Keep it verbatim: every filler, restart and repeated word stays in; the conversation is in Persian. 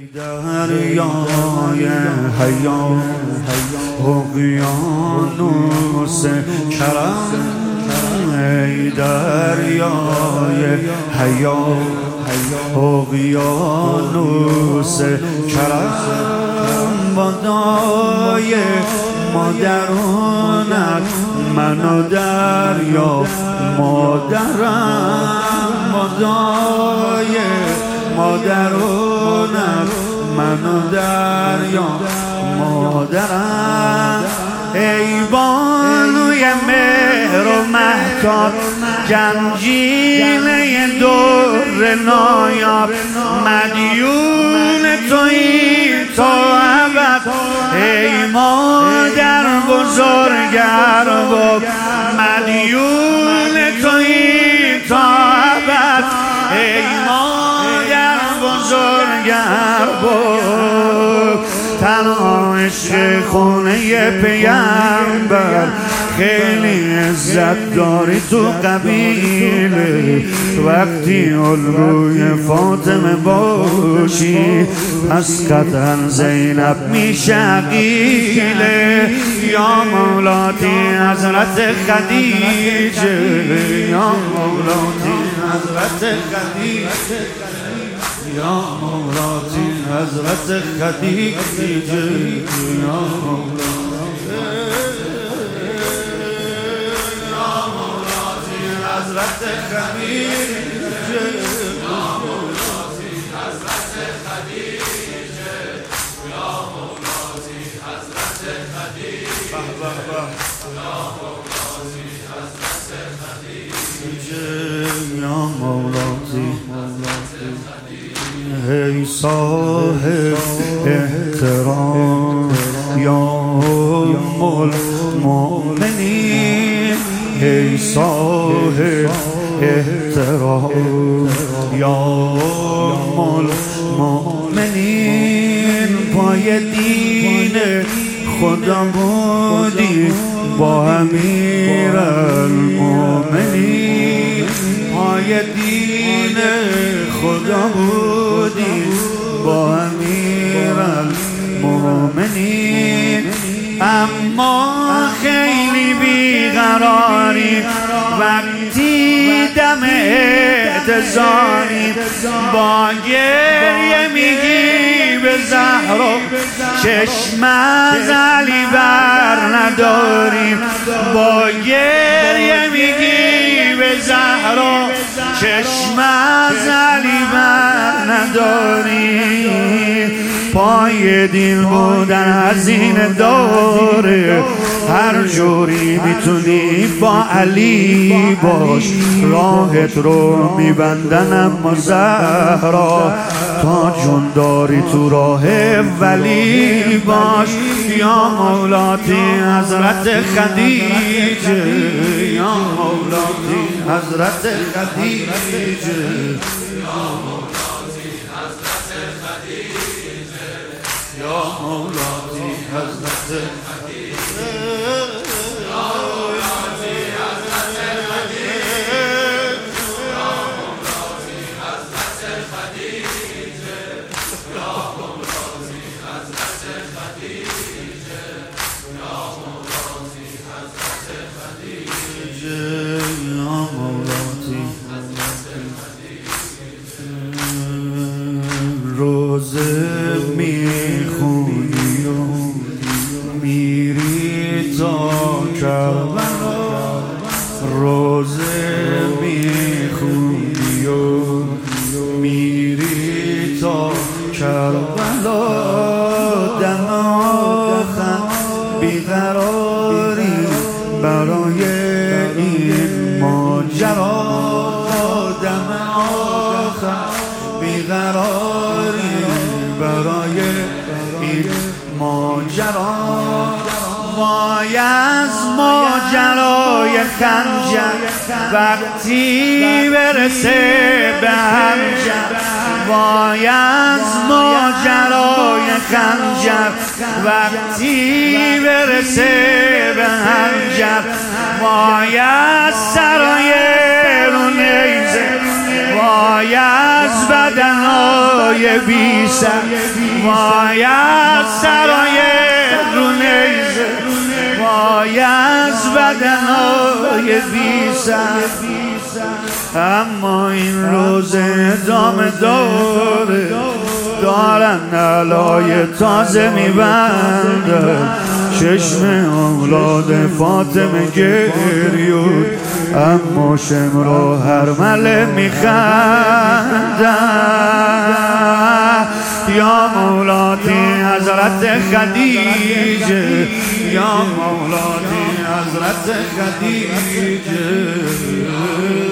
دریای حیات اقیانوس کرم، ای دریای حیات اقیانوس کرم، بادای مادرانت من و دریا مادرم، بادای مادرانت من و دریا مادرم. ای بانوی مهر و مهتاب، گنجینه در نایاب، مدیون تویی تا ابد. ای مادر بزرگر بود، مدیون تویی تا ابد. ای مادر بزرگر بود، تنها عشق خونه پیامبر. خیلی عزت داری تو قبیله، وقتی الگوی فاطمه باشی پس قطعا زینب میشه عقیله. یا مولاتی حضرت خدیجه، یا مولاتی حضرت خدیجه، یا مولاتی حضرت خدیجه، یا مولاتی حضرت خدیجه، یا مولاتی حضرت خدیجه، یا مولاتی حضرت خدیجه، یا مولاتی حضرت خدیجه، یا مولاتی ای صاحب احترام یا ام المؤمنین، ای صاحب احترام یا ام المؤمنین. پای دین خدا بودی با امیر المؤمنین، پای دین خدا بودی با امیر المؤمنین. اما خیلی بیقراری وقتی دم اعتذاری، با گریه میگی به زهرا چشم از علی بر نداری، با گریه میگی به زهرا چشم از علی بر نداری. پای دین بودن هزینه داره، هر جوری میتونی با علی باش، راهت رو میبندن اما زهرا تا جون داری تو راه ولی باش. یا مولاتی حضرت خدیجه، یا مولاتی حضرت خدیجه، یا مولاتی حضرت خدیجه، یا مولاتی حضرت خدیجه، یا مولاتی حضرت خدیجه، یا مولاتی حضرت خدیجه، یا مولاتی حضرت خدیجه، یا مولاتی حضرت خدیجه، یا مولاتی حضرت خدیجه. روزه میخونی و میری تا کربلا، روزه میخونی و میری تا کربلا. دم آخر بیقراری برای این ماجرا، دم آخر بیقراری برای این ماجرا. وای از ماجرای خنجر وقتی برسه به هنجر، وای از ماجرای خنجر وقتی برسه به هنجر، وای از سرای رو نیزه، وای از بدنهای بی سر، وای از سرای رو نیزه، وای از بدنهای بی سر. اما این روز ادامه داره، دارن علای تازه میبندن، چشم اولاد فاطمه گریون، اما شمرا هرمله میخندن. یا مولاتی حضرت خدیجه، یا مولاتی حضرت خدیجه.